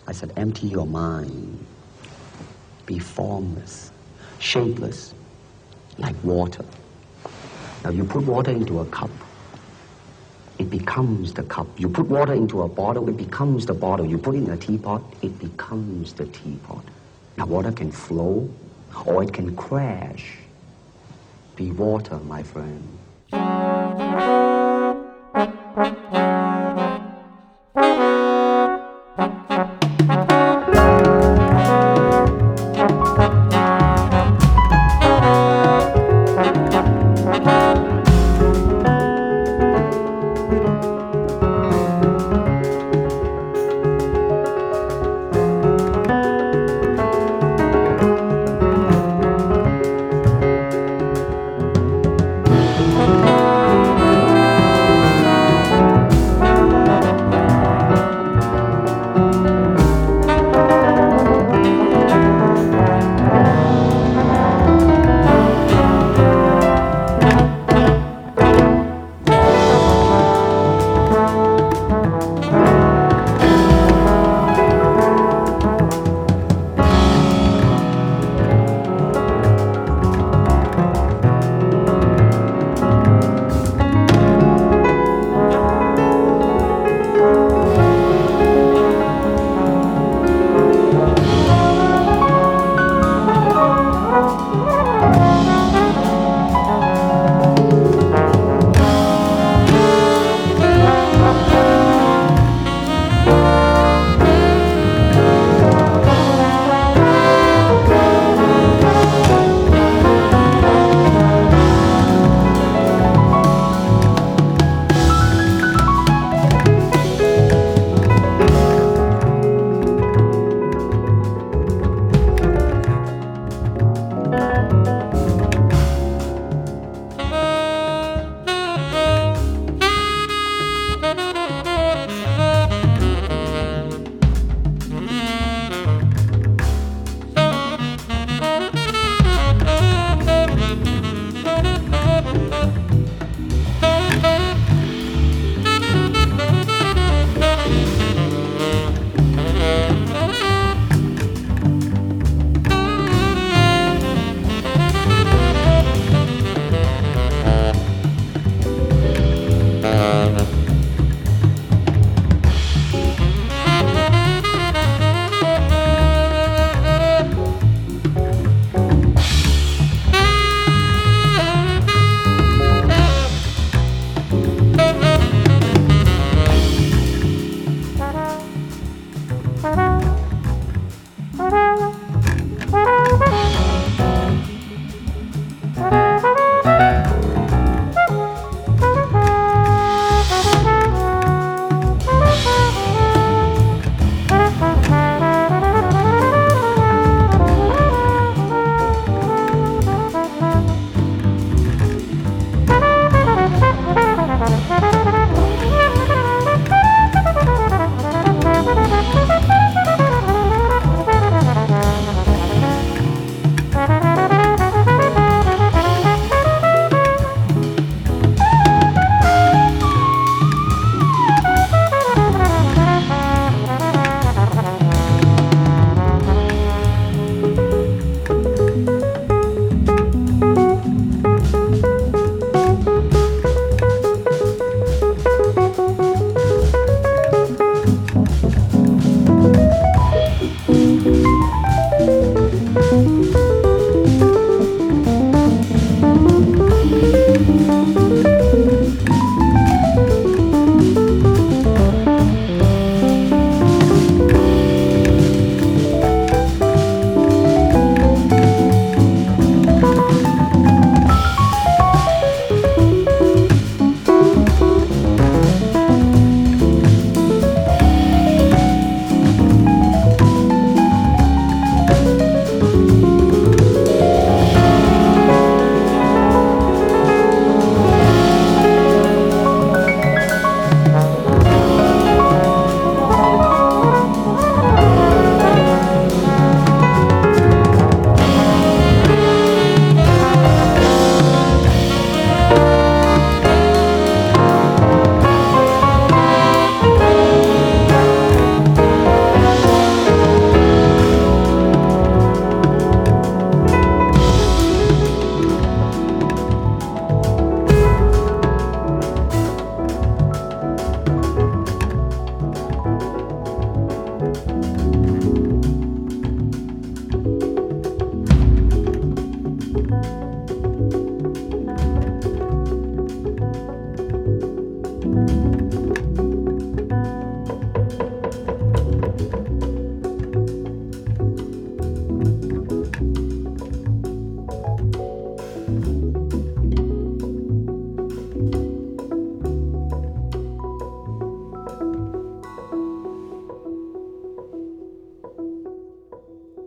I said, empty your mind. Be formless, shapeless, like water. Now you put water into a cup, it becomes the cup. You put water into a bottle, it becomes the bottle. You put it in a teapot, it becomes the teapot. Now water can flow or it can crash. Be water, my friend.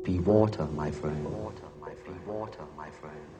Be water, my friend. Water, my friend. Be water, my friend.